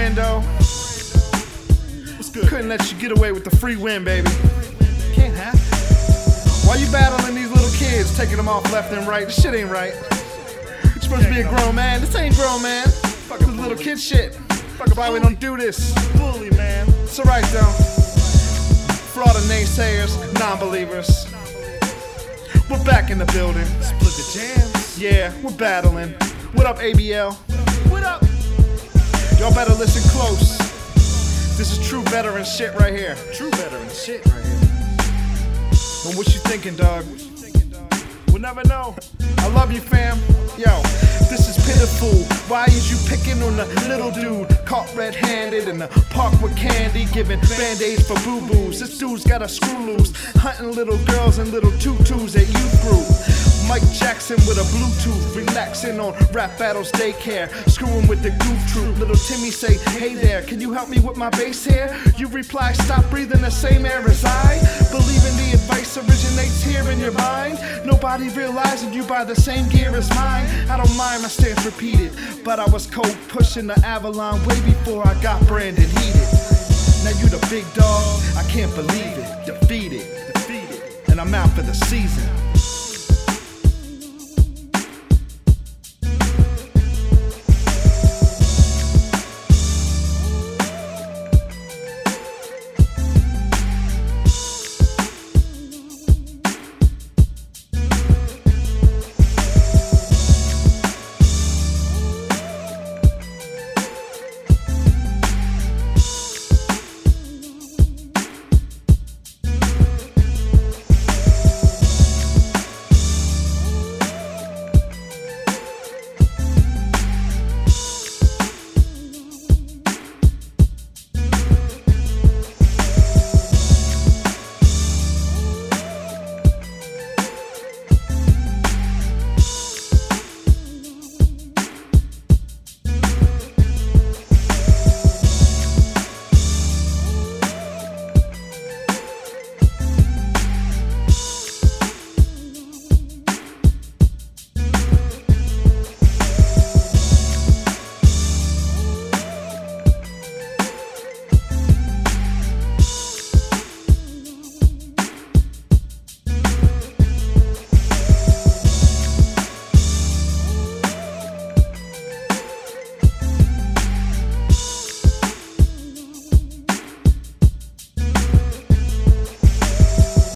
Brando. Couldn't let you get away with the free win, baby. Can't happen. Why you battling these little kids, taking them off left and right? This shit ain't right. You're supposed to be a grown man. This ain't grown, man. Fuck this little kid shit. Fuck why we don't do this. Bully, man. It's alright though. For all the naysayers, non-believers, we're back in the building. Split the jams. Yeah, we're battling. What up, ABL? What up? Y'all better listen close. This is true veteran shit right here. True veteran shit right here. Well, what you thinking, dog? We'll never know. I love you, fam. Yo, this is pitiful. Why is you picking on the little dude caught red-handed in the park with candy, giving band-aids for boo-boos? This dude's got a screw loose, hunting little girls and little tutus at youth group. Mike Jackson with a Bluetooth, relaxing on Rap Battles Daycare, screwing with the goof troop. Little Timmy say, hey there, can you help me with my bass hair? You reply, stop breathing the same air as I. Believing the advice originates here in your mind. Nobody realizing you buy the same gear as mine. I don't mind my stance repeated, but I was cold pushing the Avalon way before I got Brandon heated. Now you the big dog, I can't believe it. Defeated, and I'm out for the season.